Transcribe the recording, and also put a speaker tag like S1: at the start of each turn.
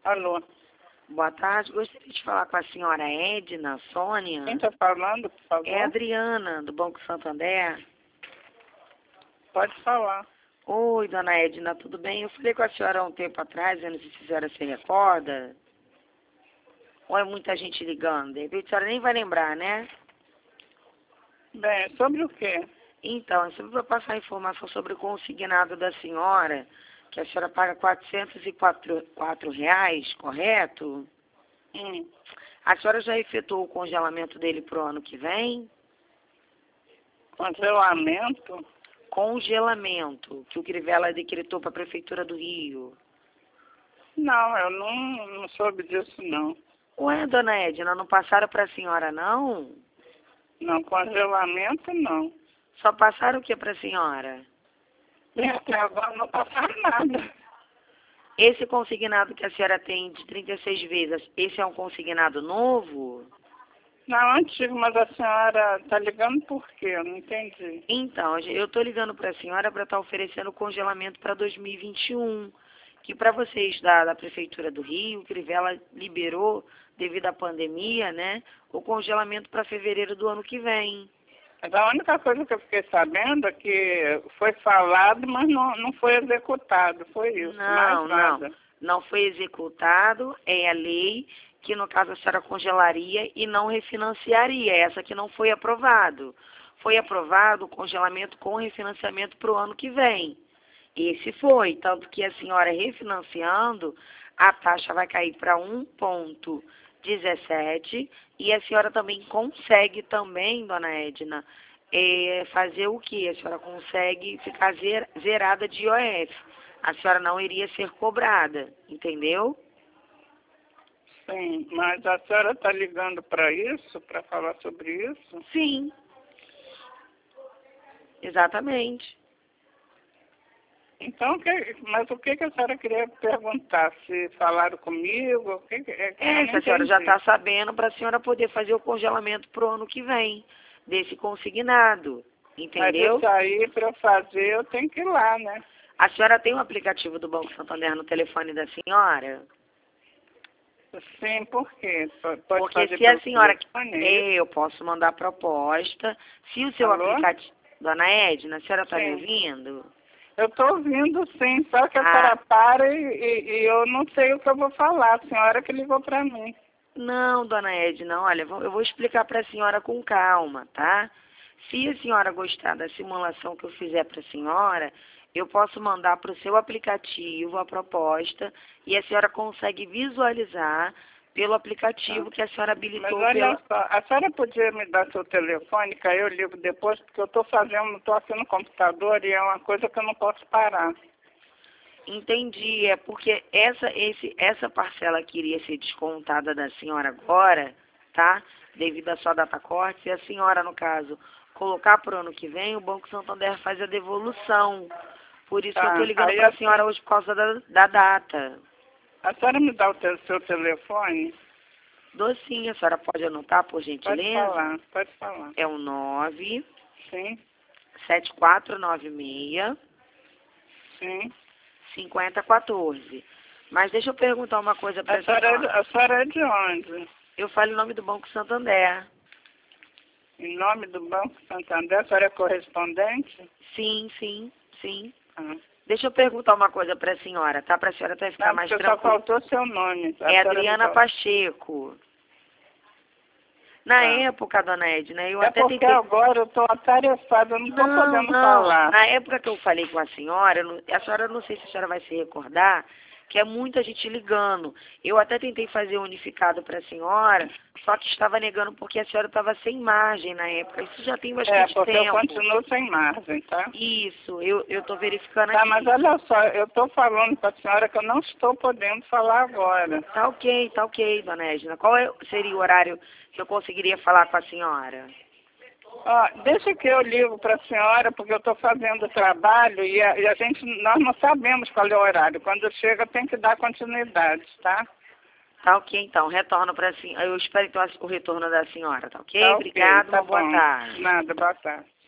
S1: Alô,
S2: Boa tarde, gostaria de falar com a senhora Edna, Sônia.
S1: quem está falando, por favor?
S2: É a Adriana, do Banco Santander.
S1: Pode falar.
S2: Oi, dona Edna, tudo bem? Eu falei com a senhora há um tempo atrás, eu não sei se a senhora se recorda. Ou é muita gente ligando? De repente a senhora nem vai lembrar, né?
S1: Bem, sobre o quê?
S2: Então, eu sempre vou passar informação sobre o consignado da senhora, que a senhora paga R$ 404, correto? A senhora já efetuou o congelamento dele para o ano que vem?
S1: Congelamento?
S2: Congelamento, que o Crivella decretou para a Prefeitura do Rio.
S1: Não, eu não soube disso, não.
S2: Ué, dona Edna, não passaram para a senhora, não?
S1: Não, congelamento, não.
S2: Só passaram o que para a senhora?
S1: E até agora não passaram nada.
S2: Esse consignado que a senhora tem de 36 vezes, esse é um consignado novo?
S1: Não, antigo, mas a senhora está ligando por quê? Eu não entendi.
S2: Então, eu estou ligando para a senhora para estar oferecendo congelamento para 2021, que para vocês da Prefeitura do Rio, Crivella liberou, devido à pandemia, né, o congelamento para fevereiro do ano que vem.
S1: Mas a única coisa que eu fiquei sabendo é que foi falado, mas não foi executado, foi isso.
S2: Não,
S1: mais nada.
S2: não foi executado, é a lei que no caso a senhora congelaria e não refinanciaria, essa que não foi aprovado. Foi aprovado o congelamento com refinanciamento para o ano que vem. Esse foi, tanto que a senhora refinanciando, a taxa vai cair para 1,17 e a senhora também consegue também, dona Edna, fazer o quê? A senhora consegue ficar zerada de IOF. A senhora não iria ser cobrada, entendeu?
S1: Sim, mas a senhora está ligando para isso, para falar sobre isso?
S2: Sim, exatamente.
S1: Então, mas o que a senhora queria perguntar? Se falaram comigo? O que é que eu não
S2: Se a senhora já
S1: entendi.
S2: está sabendo, para a senhora poder fazer o congelamento para o ano que vem, desse consignado, entendeu?
S1: Mas isso aí, para eu fazer, eu tenho que ir lá, né?
S2: A senhora tem o aplicativo do Banco Santander no telefone da senhora?
S1: Sim, por quê? Pode
S2: Porque
S1: fazer
S2: se a
S1: pelo
S2: senhora...
S1: telefone?
S2: Eu posso mandar proposta. Se o seu
S1: Alô?
S2: aplicativo... Dona Edna, a senhora está me
S1: Sim.
S2: ouvindo?
S1: Eu estou ouvindo, sim, só que a senhora para e eu não sei o que eu vou falar. A senhora que ligou para mim.
S2: Não, dona Edna, olha, eu vou explicar para a senhora com calma, tá? Se a senhora gostar da simulação que eu fizer para a senhora, eu posso mandar para o seu aplicativo a proposta e a senhora consegue visualizar pelo aplicativo que a senhora habilitou.
S1: Mas olha só, a senhora podia me dar seu telefone, que aí eu ligo depois, porque eu estou aqui no computador e é uma coisa que eu não posso parar.
S2: Entendi, é porque essa parcela que iria ser descontada da senhora agora, tá? Devido à sua data corte, se a senhora, no caso, colocar para o ano que vem, o Banco Santander faz a devolução. Por isso que eu estou ligando para a senhora hoje por causa da data.
S1: A senhora me dá o seu telefone?
S2: Dou sim, a senhora pode anotar, por gentileza?
S1: Pode falar.
S2: É o 9
S1: Sim,
S2: 7496
S1: sim.
S2: 5014. Mas deixa eu perguntar uma coisa para a senhora.
S1: A senhora é de onde?
S2: Eu falo em nome do Banco Santander.
S1: Em nome do Banco Santander, a senhora é correspondente?
S2: Sim, sim, sim.
S1: Ah.
S2: Deixa eu perguntar uma coisa para a senhora, tá? Para a senhora até ficar
S1: Não,
S2: mais
S1: porque
S2: tranquila.
S1: só faltou seu nome.
S2: É Adriana Pacheco. Na época, dona Edna, eu até
S1: porque
S2: tentei...
S1: agora eu estou atarefada, eu não estou podendo falar.
S2: Na época que eu falei com a senhora, a senhora, não sei se a senhora vai se recordar, que é muita gente ligando. Eu até tentei fazer unificado para a senhora, só que estava negando porque a senhora estava sem margem na época. Isso já tem bastante
S1: porque
S2: tempo.
S1: eu continuo sem margem, tá?
S2: Isso, eu estou verificando aqui.
S1: Tá, mas olha só, eu estou falando para a senhora que eu não estou podendo falar agora.
S2: Tá ok, dona Edna. Qual seria o horário que eu conseguiria falar com a senhora?
S1: Deixa que eu ligo para a senhora, porque eu estou fazendo trabalho e nós não sabemos qual é o horário. Quando chega tem que dar continuidade, tá?
S2: Tá ok, então. Retorno para a senhora. Eu espero então o retorno da senhora, tá ok?
S1: Tá ok,
S2: Obrigado,
S1: tá
S2: uma boa
S1: bom.
S2: tarde.
S1: Nada, boa tarde.